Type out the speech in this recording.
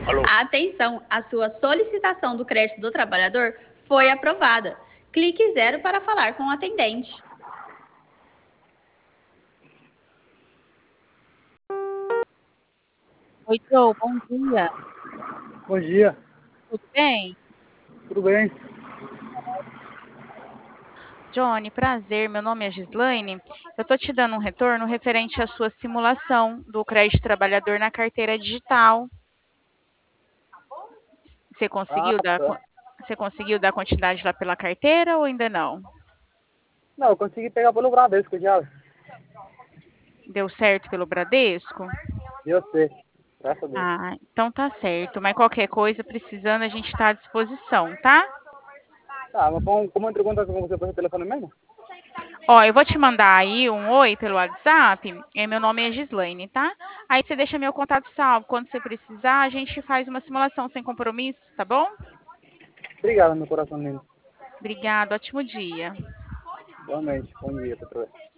Alô? Atenção, a sua solicitação do crédito do trabalhador foi aprovada. Clique 0 para falar com o atendente. Oi, Joe, bom dia. Bom dia, Tudo bem? tudo bem? Johnny, prazer. Meu nome é Gislaine. Eu tô te dando um retorno referente à sua simulação do crédito trabalhador na carteira digital. Você Ah, conseguiu dar, tá. você conseguiu dar quantidade lá pela carteira ou ainda não? Não, eu consegui pegar pelo Bradesco já. Deu certo pelo Bradesco? Eu sei, graças a Deus. Ah, então tá certo. Mas qualquer coisa, precisando, a gente está à disposição, tá? Tá, mas como eu entro em contato com você pelo telefone mesmo? Ó, eu vou te mandar aí um oi pelo WhatsApp. Meu nome é Gislaine, tá? Aí você deixa meu contato salvo. Quando você precisar, a gente faz uma simulação sem compromisso, tá bom? Obrigado, meu coração lindo. Obrigada, ótimo dia. Realmente, bom dia, doutor.